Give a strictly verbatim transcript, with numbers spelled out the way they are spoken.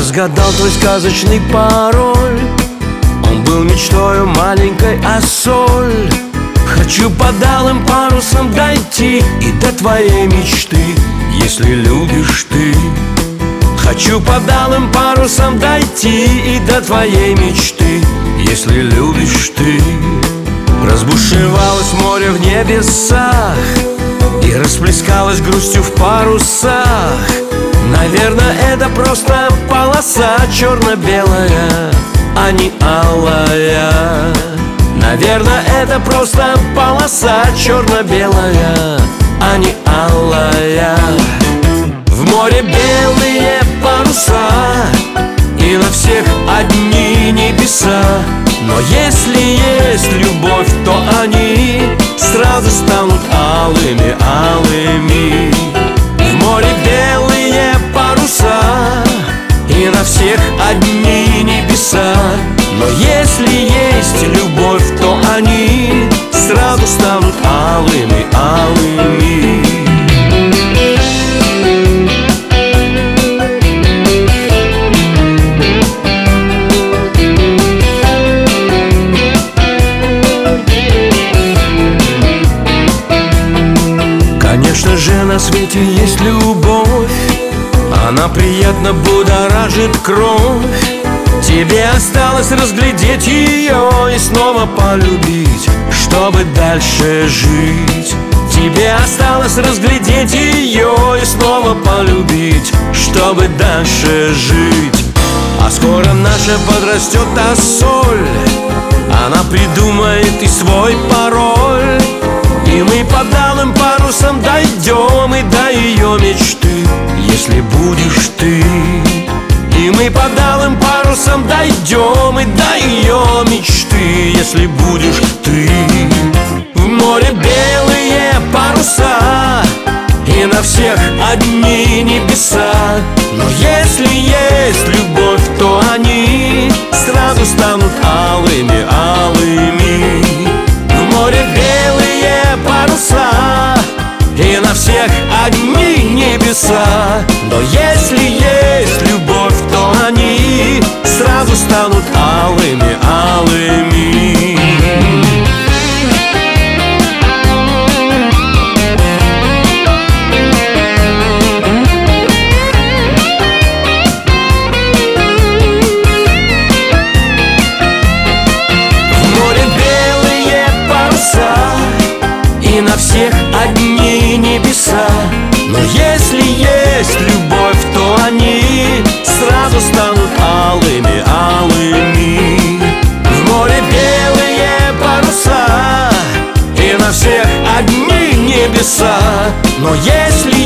разгадал твой сказочный пароль. Он был мечтою маленькой осоль. Хочу под алым парусом дойти и до твоей мечты, если любишь ты. Хочу под алым парусом дойти и до твоей мечты, если любишь ты. Разбушевалось море в небесах и расплескалось грустью в парусах. Наверное, это просто полоса черно-белая, а не алая. Наверное, это просто полоса черно-белая, а не алая. В море белые паруса, и на всех одни небеса. Но если есть любовь, то они сразу станут алыми, алыми. В море белые паруса, и на всех одни небеса. Но если есть любовь, то они сразу станут алыми, алыми. Конечно же, на свете есть любовь, она приятно будоражит кровь. Тебе осталось разглядеть ее и снова полюбить, чтобы дальше жить. Тебе осталось разглядеть ее и снова полюбить, чтобы дальше жить. А скоро наша подрастет осоль, она придумает и свой пароль. И мы под алым парусом дойдем и до ее мечты, если будешь ты. И мы под алым парусом дойдем и до ее мечты, если будешь ты. В море белые паруса, и на всех одни небеса. Но если есть любовь, то они сразу станут алыми, алыми. В море белые паруса, и на всех одни небеса. Но если есть любовь, то они сразу станут алыми, алыми. В море белые паруса, и на всех одни небеса. Но если есть любовь, то они сразу станут алыми, алыми. В море белые паруса, и на всех одни небеса. Но если